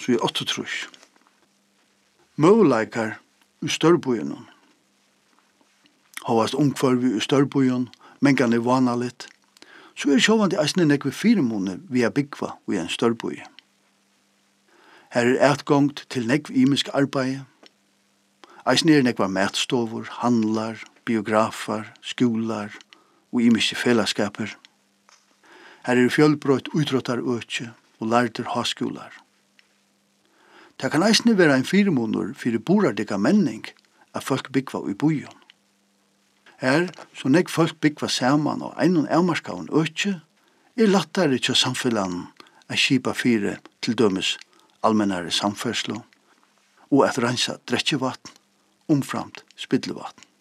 så er 8 Møguleikar i størbøyen. Hovast ungkvarvi i størbøyen, mengan er vanaligt, så er sjåvandi eisne nekve 4 måneder vi er byggva i en størbøy. Her er etgångt til nekve imisk arbeid. Eisne er nekva matstover, handlar, biografar, skolar og imiske fellesskaper. Her er fjølbrøtt utrottarøkje og lærter haskolar. Det kan eisne være en 4 måneder for borardika menning at folk byggva i bojen. Her, så nek folk byggva saman og einon avmarskaun økje, er lattare til samfellan a skipa 4 til dømes allmennare samferslo og at rensa drekjevatn, omframt spidlevatn.